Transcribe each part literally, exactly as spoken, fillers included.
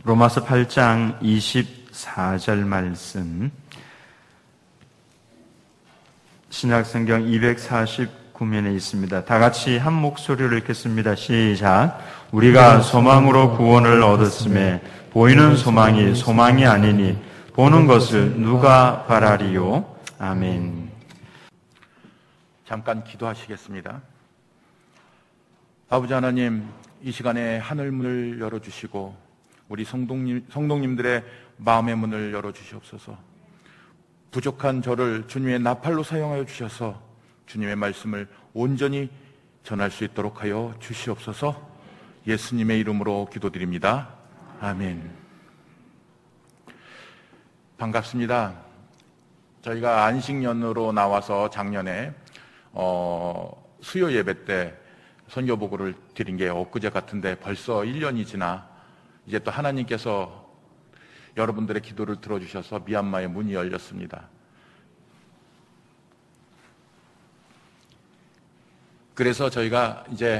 로마서 팔 장 이십사 절 말씀, 신약성경 이백사십구 면에 있습니다. 다 같이 한 목소리로 읽겠습니다. 시작. 우리가 소망으로 구원을 얻었음에 보이는 소망이 소망이 아니니 보는 것을 누가 바라리요? 아멘. 잠깐 기도하시겠습니다. 아버지 하나님, 이 시간에 하늘 문을 열어주시고 우리 성도님, 성도님들의 마음의 문을 열어주시옵소서. 부족한 저를 주님의 나팔로 사용하여 주셔서 주님의 말씀을 온전히 전할 수 있도록 하여 주시옵소서. 예수님의 이름으로 기도드립니다. 아멘. 반갑습니다. 저희가 안식년으로 나와서 작년에 어, 수요 예배 때 선교 보고를 드린 게 엊그제 같은데 벌써 일 년이 지나 이제 또 하나님께서 여러분들의 기도를 들어주셔서 미얀마의 문이 열렸습니다. 그래서 저희가 이제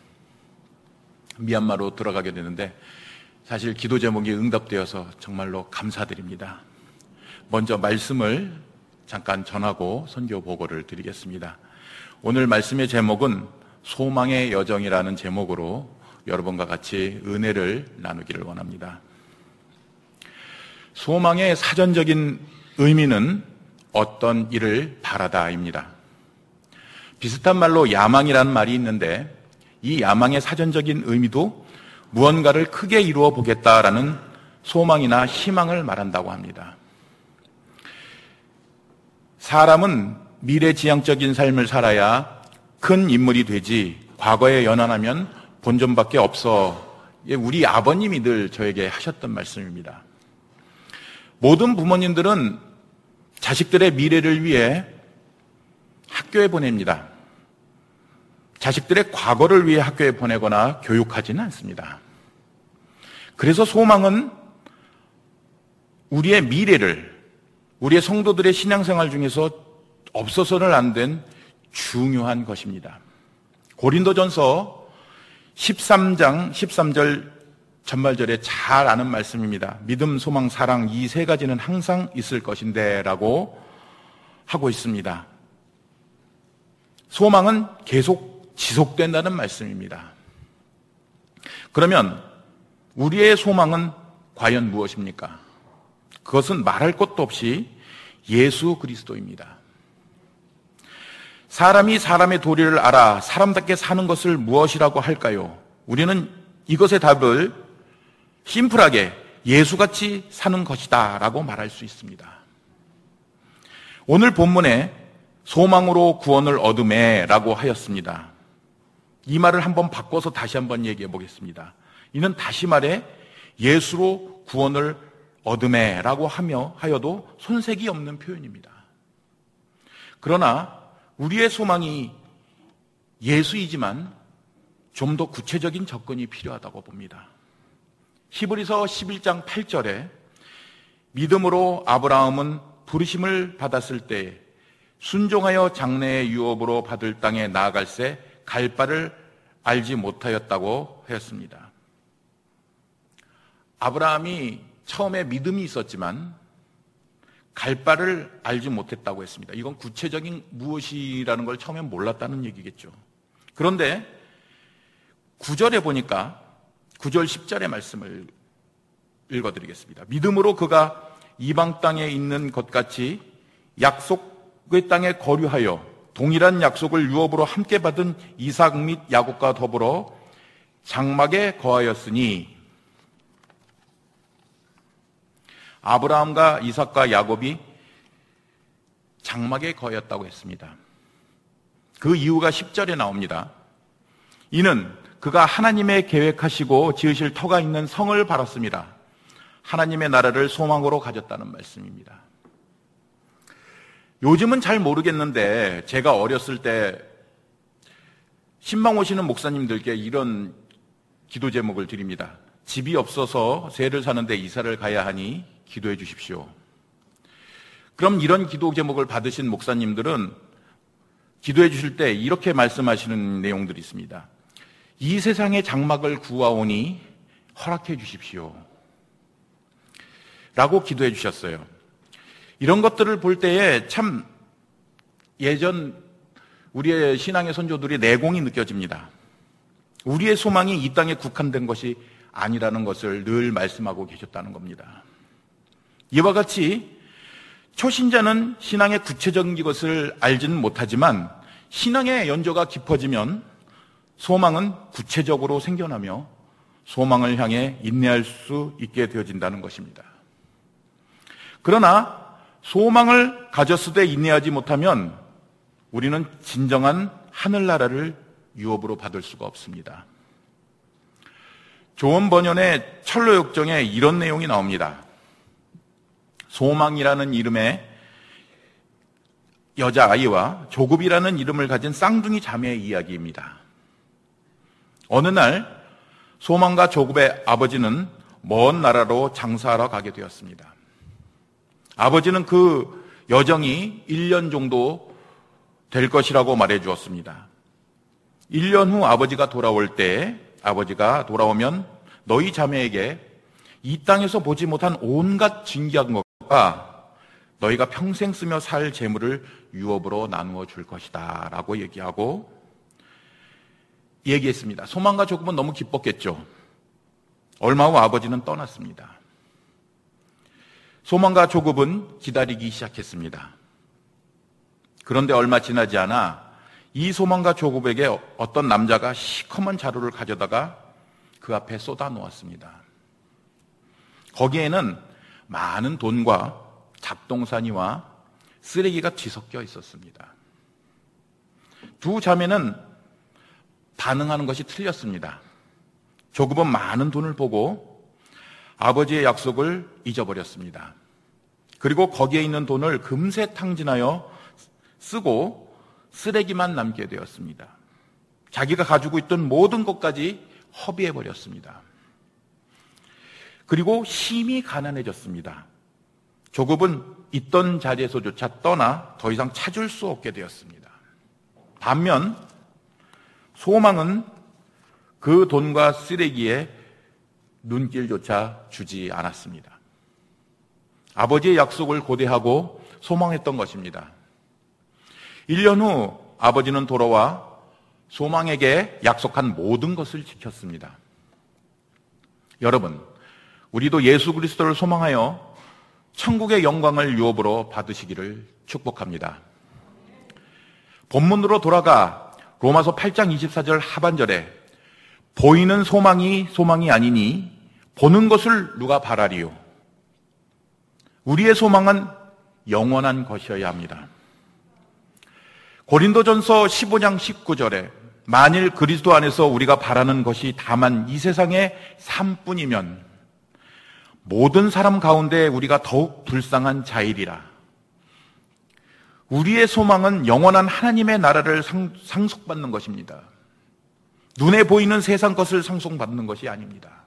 미얀마로 들어가게 되는데 사실 기도 제목이 응답되어서 정말로 감사드립니다. 먼저 말씀을 잠깐 전하고 선교 보고를 드리겠습니다. 오늘 말씀의 제목은 소망의 여정이라는 제목으로 여러분과 같이 은혜를 나누기를 원합니다. 소망의 사전적인 의미는 어떤 일을 바라다입니다. 비슷한 말로 야망이라는 말이 있는데 이 야망의 사전적인 의미도 무언가를 크게 이루어 보겠다라는 소망이나 희망을 말한다고 합니다. 사람은 미래지향적인 삶을 살아야 큰 인물이 되지 과거에 연연하면 본전밖에 없어. 우리 아버님이 늘 저에게 하셨던 말씀입니다. 모든 부모님들은 자식들의 미래를 위해 학교에 보냅니다. 자식들의 과거를 위해 학교에 보내거나 교육하지는 않습니다. 그래서 소망은 우리의 미래를, 우리의 성도들의 신앙생활 중에서 없어서는 안 된 중요한 것입니다. 고린도전서 십삼 장 십삼 절 전말절에 잘 아는 말씀입니다. 믿음, 소망, 사랑 이 세 가지는 항상 있을 것인데 라고 하고 있습니다. 소망은 계속 지속된다는 말씀입니다. 그러면 우리의 소망은 과연 무엇입니까? 그것은 말할 것도 없이 예수 그리스도입니다. 사람이 사람의 도리를 알아 사람답게 사는 것을 무엇이라고 할까요? 우리는 이것의 답을 심플하게 예수같이 사는 것이다 라고 말할 수 있습니다. 오늘 본문에 소망으로 구원을 얻음에 라고 하였습니다. 이 말을 한번 바꿔서 다시 한번 얘기해 보겠습니다. 이는 다시 말해 예수로 구원을 얻음에 라고 하며 하여도 손색이 없는 표현입니다. 그러나 우리의 소망이 예수이지만 좀 더 구체적인 접근이 필요하다고 봅니다. 히브리서 십일 장 팔 절에 믿음으로 아브라함은 부르심을 받았을 때 순종하여 장래의 유업으로 받을 땅에 나아갈새 갈 바를 알지 못하였다고 하였습니다. 아브라함이 처음에 믿음이 있었지만 갈 바를 알지 못했다고 했습니다. 이건 구체적인 무엇이라는 걸 처음엔 몰랐다는 얘기겠죠. 그런데 구 절에 보니까 구 절 십 절의 말씀을 읽어드리겠습니다. 믿음으로 그가 이방 땅에 있는 것 같이 약속의 땅에 거류하여 동일한 약속을 유업으로 함께 받은 이삭 및 야곱과 더불어 장막에 거하였으니 아브라함과 이삭과 야곱이 장막에 거하였다고 했습니다. 그 이유가 십 절에 나옵니다. 이는 그가 하나님의 계획하시고 지으실 터가 있는 성을 바랐습니다. 하나님의 나라를 소망으로 가졌다는 말씀입니다. 요즘은 잘 모르겠는데 제가 어렸을 때 신방 오시는 목사님들께 이런 기도 제목을 드립니다. 집이 없어서 새를 사는데 이사를 가야 하니 기도해 주십시오. 그럼 이런 기도 제목을 받으신 목사님들은 기도해 주실 때 이렇게 말씀하시는 내용들이 있습니다. 이 세상의 장막을 구하오니 허락해 주십시오. 라고 기도해 주셨어요. 이런 것들을 볼 때에 참 예전 우리의 신앙의 선조들이 내공이 느껴집니다. 우리의 소망이 이 땅에 국한된 것이 아니라는 것을 늘 말씀하고 계셨다는 겁니다. 이와 같이 초신자는 신앙의 구체적인 것을 알지는 못하지만 신앙의 연조가 깊어지면 소망은 구체적으로 생겨나며 소망을 향해 인내할 수 있게 되어진다는 것입니다. 그러나 소망을 가졌을 인내하지 못하면 우리는 진정한 하늘나라를 유업으로 받을 수가 없습니다. 조원 번연의 철로역정에 이런 내용이 나옵니다. 소망이라는 이름의 여자아이와 조급이라는 이름을 가진 쌍둥이 자매의 이야기입니다. 어느 날 소망과 조급의 아버지는 먼 나라로 장사하러 가게 되었습니다. 아버지는 그 여정이 일 년 정도 될 것이라고 말해 주었습니다. 일 년 후 아버지가 돌아올 때 아버지가 돌아오면 너희 자매에게 이 땅에서 보지 못한 온갖 진귀한 것과 너희가 평생 쓰며 살 재물을 유업으로 나누어 줄 것이다 라고 얘기하고 얘기했습니다. 소망과 조급은 너무 기뻤겠죠. 얼마 후 아버지는 떠났습니다. 소망과 조급은 기다리기 시작했습니다. 그런데 얼마 지나지 않아 이 소망과 조급에게 어떤 남자가 시커먼 자루를 가져다가 그 앞에 쏟아 놓았습니다. 거기에는 많은 돈과 잡동사니와 쓰레기가 뒤섞여 있었습니다. 두 자매는 반응하는 것이 틀렸습니다. 조급은 많은 돈을 보고 아버지의 약속을 잊어버렸습니다. 그리고 거기에 있는 돈을 금세 탕진하여 쓰고 쓰레기만 남게 되었습니다. 자기가 가지고 있던 모든 것까지 허비해버렸습니다. 그리고 심히 가난해졌습니다. 조급은 있던 자리에서조차 떠나 더 이상 찾을 수 없게 되었습니다. 반면 소망은 그 돈과 쓰레기에 눈길조차 주지 않았습니다. 아버지의 약속을 고대하고 소망했던 것입니다. 일 년 후 아버지는 돌아와 소망에게 약속한 모든 것을 지켰습니다. 여러분, 우리도 예수 그리스도를 소망하여 천국의 영광을 유업으로 받으시기를 축복합니다. 본문으로 돌아가 로마서 팔 장 이십사 절 하반절에 보이는 소망이 소망이 아니니 보는 것을 누가 바라리요. 우리의 소망은 영원한 것이어야 합니다. 고린도전서 십오 장 십구 절에 만일 그리스도 안에서 우리가 바라는 것이 다만 이 세상의 삶뿐이면 모든 사람 가운데 우리가 더욱 불쌍한 자일이라. 우리의 소망은 영원한 하나님의 나라를 상, 상속받는 것입니다. 눈에 보이는 세상 것을 상속받는 것이 아닙니다.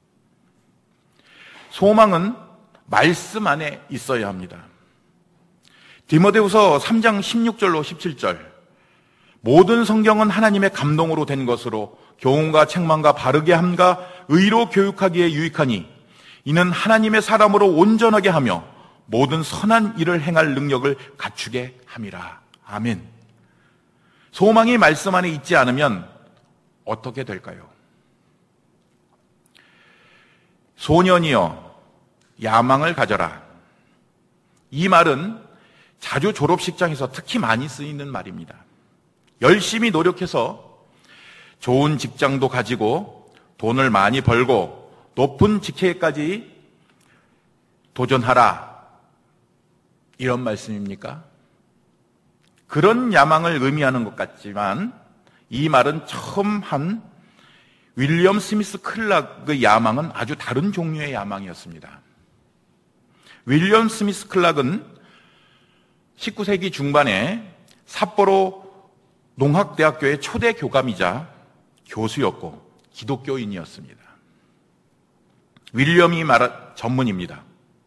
소망은 말씀 안에 있어야 합니다. 디모데후서 삼 장 십육 절로 십칠 절 모든 성경은 하나님의 감동으로 된 것으로 교훈과 책망과 바르게 함과 의로 교육하기에 유익하니 이는 하나님의 사람으로 온전하게 하며 모든 선한 일을 행할 능력을 갖추게 함이라. 아멘. 소망이 말씀 안에 있지 않으면 어떻게 될까요? 소년이여 야망을 가져라. 이 말은 자주 졸업식장에서 특히 많이 쓰이는 말입니다. 열심히 노력해서 좋은 직장도 가지고 돈을 많이 벌고 높은 직책까지 도전하라. 이런 말씀입니까? 그런 야망을 의미하는 것 같지만 이 말은 처음 한 윌리엄 스미스 클락의 야망은 아주 다른 종류의 야망이었습니다. 윌리엄 스미스 클락은 십구 세기 중반에 삿포로 농학대학교의 초대 교감이자 교수였고 기독교인이었습니다. 윌리엄이 말한 전문입니다.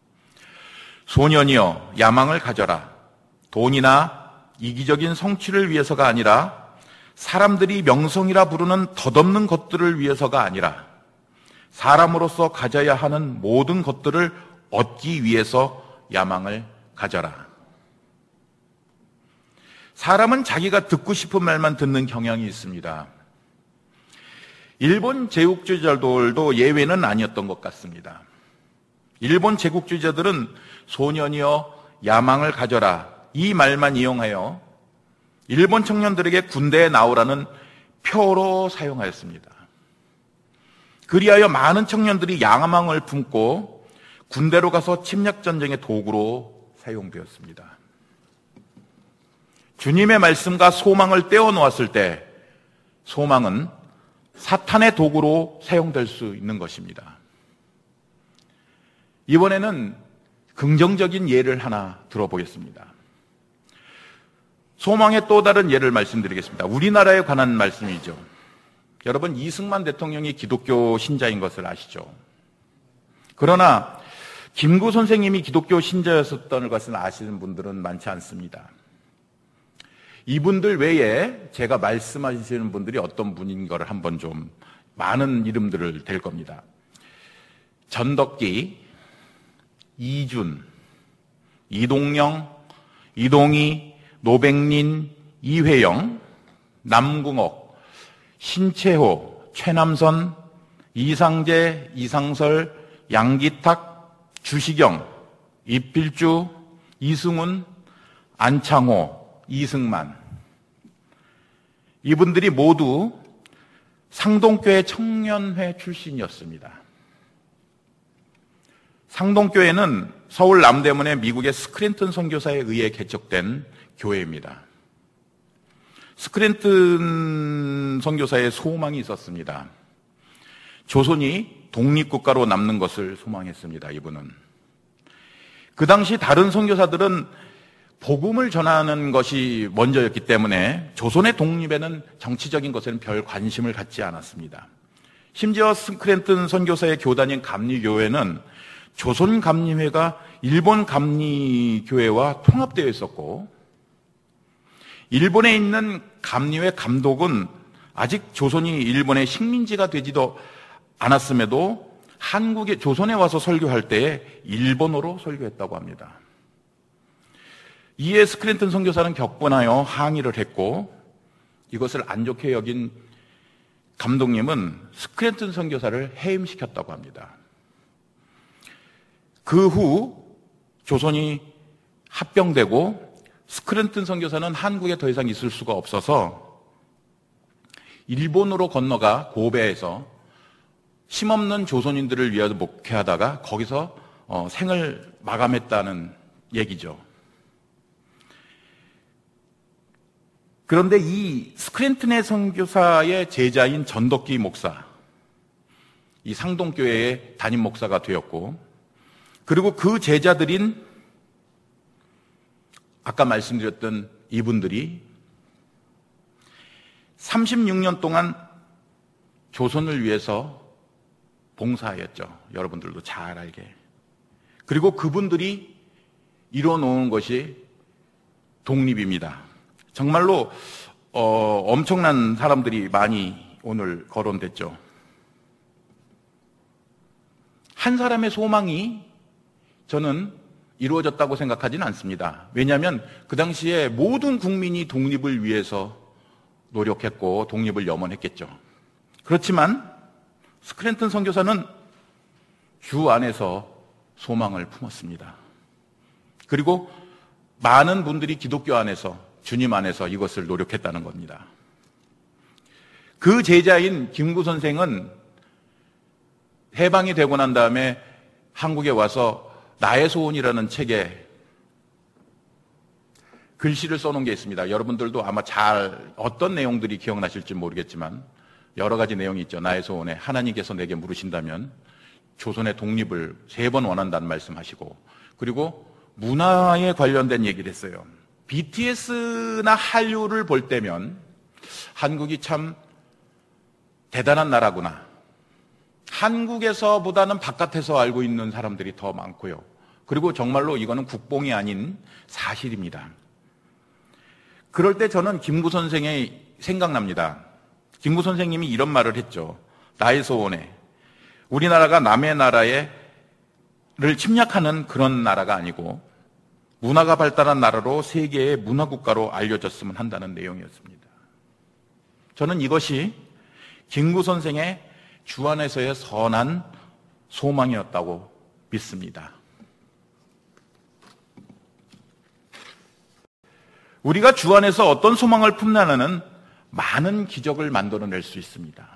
소년이여 야망을 가져라. 돈이나 이기적인 성취를 위해서가 아니라 사람들이 명성이라 부르는 덧없는 것들을 위해서가 아니라 사람으로서 가져야 하는 모든 것들을 얻기 위해서 야망을 가져라. 사람은 자기가 듣고 싶은 말만 듣는 경향이 있습니다. 일본 제국주의자들도 예외는 아니었던 것 같습니다. 일본 제국주의자들은 소년이여 야망을 가져라 이 말만 이용하여 일본 청년들에게 군대에 나오라는 표로 사용하였습니다. 그리하여 많은 청년들이 야망을 품고 군대로 가서 침략전쟁의 도구로 사용되었습니다. 주님의 말씀과 소망을 떼어놓았을 때 소망은 사탄의 도구로 사용될 수 있는 것입니다. 이번에는 긍정적인 예를 하나 들어보겠습니다. 소망의 또 다른 예를 말씀드리겠습니다. 우리나라에 관한 말씀이죠. 여러분, 이승만 대통령이 기독교 신자인 것을 아시죠? 그러나 김구 선생님이 기독교 신자였었던 것을 아시는 분들은 많지 않습니다. 이분들 외에 제가 말씀하시는 분들이 어떤 분인 거를 한번 좀 많은 이름들을 댈 겁니다. 전덕기, 이준, 이동영, 이동희, 노백린, 이회영, 남궁옥, 신채호, 최남선, 이상재, 이상설, 양기탁, 주시경, 이필주, 이승훈, 안창호, 이승만. 이분들이 모두 상동교회 청년회 출신이었습니다. 상동교회는 서울 남대문의 미국의 스크랜튼 선교사에 의해 개척된 교회입니다. 스크랜튼 선교사의 소망이 있었습니다. 조선이 독립국가로 남는 것을 소망했습니다. 이분은. 그 당시 다른 선교사들은 복음을 전하는 것이 먼저였기 때문에 조선의 독립에는 정치적인 것에는 별 관심을 갖지 않았습니다. 심지어 스크랜튼 선교사의 교단인 감리교회는 조선 감리회가 일본 감리교회와 통합되어 있었고, 일본에 있는 감리회 감독은 아직 조선이 일본의 식민지가 되지도 않았음에도 한국에, 조선에 와서 설교할 때에 일본어로 설교했다고 합니다. 이에 스크랜튼 선교사는 격분하여 항의를 했고, 이것을 안 좋게 여긴 감독님은 스크랜튼 선교사를 해임시켰다고 합니다. 그 후 조선이 합병되고 스크랜튼 선교사는 한국에 더 이상 있을 수가 없어서 일본으로 건너가 고베에서 힘없는 조선인들을 위하여 목회하다가 거기서 어, 생을 마감했다는 얘기죠. 그런데 이 스크랜튼의 선교사의 제자인 전덕기 목사, 이 상동교회의 담임 목사가 되었고, 그리고 그 제자들인 아까 말씀드렸던 이분들이 삼십육 년 동안 조선을 위해서 봉사하였죠. 여러분들도 잘 알게. 그리고 그분들이 이뤄놓은 것이 독립입니다. 정말로 어, 엄청난 사람들이 많이 오늘 거론됐죠. 한 사람의 소망이 저는 이루어졌다고 생각하지는 않습니다. 왜냐하면 그 당시에 모든 국민이 독립을 위해서 노력했고 독립을 염원했겠죠. 그렇지만 스크랜튼 선교사는 주 안에서 소망을 품었습니다. 그리고 많은 분들이 기독교 안에서, 주님 안에서 이것을 노력했다는 겁니다. 그 제자인 김구 선생은 해방이 되고 난 다음에 한국에 와서 나의 소원이라는 책에 글씨를 써놓은 게 있습니다. 여러분들도 아마 잘 어떤 내용들이 기억나실지 모르겠지만 여러 가지 내용이 있죠. 나의 소원에 하나님께서 내게 물으신다면 조선의 독립을 세 번 원한다는 말씀하시고, 그리고 문화에 관련된 얘기를 했어요. 비티에스나 한류를 볼 때면 한국이 참 대단한 나라구나. 한국에서보다는 바깥에서 알고 있는 사람들이 더 많고요. 그리고 정말로 이거는 국뽕이 아닌 사실입니다. 그럴 때 저는 김구 선생이 생각납니다. 김구 선생님이 이런 말을 했죠. 나의 소원에 우리나라가 남의 나라에 침략하는 그런 나라가 아니고 문화가 발달한 나라로 세계의 문화국가로 알려졌으면 한다는 내용이었습니다. 저는 이것이 김구 선생의 주안에서의 선한 소망이었다고 믿습니다. 우리가 주안에서 어떤 소망을 품냐는 많은 기적을 만들어낼 수 있습니다.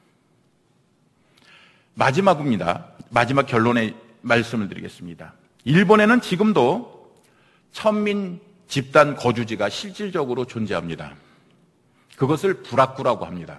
마지막입니다. 마지막 결론의 말씀을 드리겠습니다. 일본에는 지금도 천민 집단 거주지가 실질적으로 존재합니다. 그것을 부라쿠라고 합니다.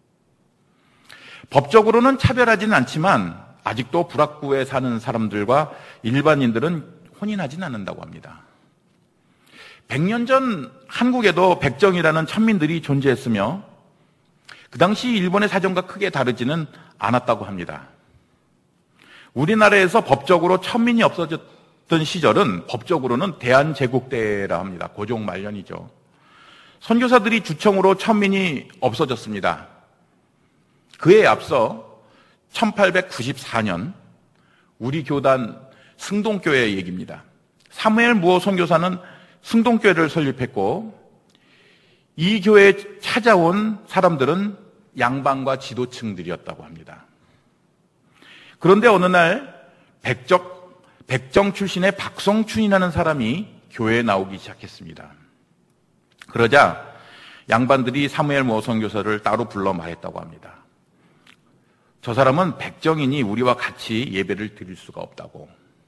법적으로는 차별하지는 않지만 아직도 부라쿠에 사는 사람들과 일반인들은 혼인하지는 않는다고 합니다. 백 년 전 한국에도 백정이라는 천민들이 존재했으며 그 당시 일본의 사정과 크게 다르지는 않았다고 합니다. 우리나라에서 법적으로 천민이 없어졌던 시절은 법적으로는 대한제국 때라 합니다. 고종 말년이죠. 선교사들이 주청으로 천민이 없어졌습니다. 그에 앞서 천팔백구십사 년 우리 교단 승동교회의 얘기입니다. 사무엘 무어 선교사는 승동교회를 설립했고 이 교회에 찾아온 사람들은 양반과 지도층들이었다고 합니다. 그런데 어느 날 백정, 백정 출신의 박성춘이라는 사람이 교회에 나오기 시작했습니다. 그러자 양반들이 사무엘 무어 선교사를 따로 불러 말했다고 합니다. 저 사람은 백정이니 우리와 같이 예배를 드릴 수가 없다고.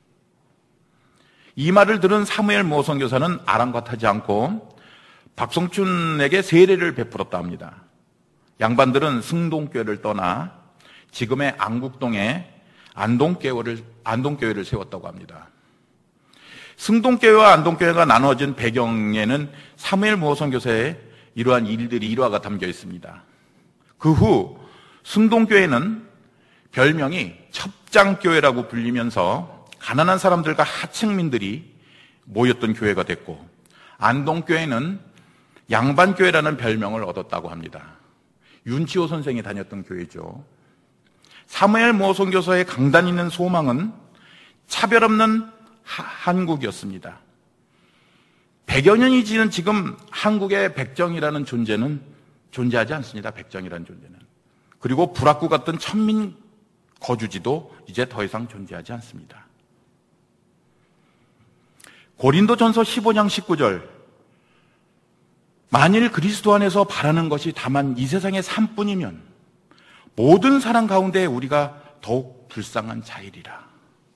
이 말을 들은 사무엘 무어 선교사는 아랑곳하지 않고 박성춘에게 세례를 베풀었다 합니다. 양반들은 승동교회를 떠나 지금의 안국동에 안동교회를, 안동교회를 세웠다고 합니다. 승동교회와 안동교회가 나눠진 배경에는 사무엘 무어 선교사의 이러한 일들이 일화가 담겨 있습니다. 그 후 승동교회는 별명이 첩장교회라고 불리면서 가난한 사람들과 하층민들이 모였던 교회가 됐고 안동교회는 양반교회라는 별명을 얻었다고 합니다. 윤치호 선생이 다녔던 교회죠. 사무엘 무어 선교사의 강단 있는 소망은 차별 없는 하, 한국이었습니다. 백여 년이 지난 지금 한국의 백정이라는 존재는 존재하지 않습니다. 백정이라는 존재는. 그리고 부라쿠 같은 천민 거주지도 이제 더 이상 존재하지 않습니다. 고린도전서 십오 장 십구 절 만일 그리스도 안에서 바라는 것이 다만 이 세상의 삶뿐이면 모든 사람 가운데 우리가 더욱 불쌍한 자이리라.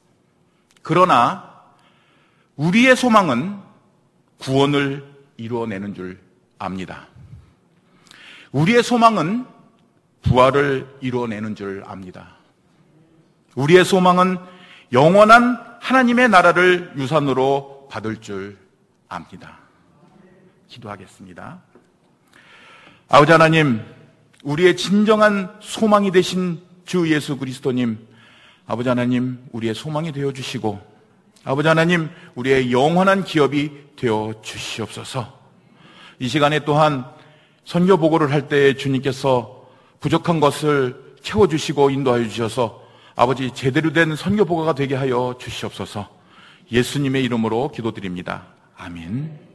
그러나 우리의 소망은 구원을 이루어내는 줄 압니다. 우리의 소망은 부활을 이루어내는 줄 압니다. 우리의 소망은 영원한 하나님의 나라를 유산으로 받을 줄 압니다. 기도하겠습니다. 아버지 하나님, 우리의 진정한 소망이 되신 주 예수 그리스도님, 아버지 하나님, 우리의 소망이 되어주시고 아버지 하나님, 우리의 영원한 기업이 되어주시옵소서. 이 시간에 또한 선교 보고를 할 때 주님께서 부족한 것을 채워주시고 인도하여 주셔서 아버지 제대로 된 선교 보고가 되게 하여 주시옵소서. 예수님의 이름으로 기도드립니다. 아멘.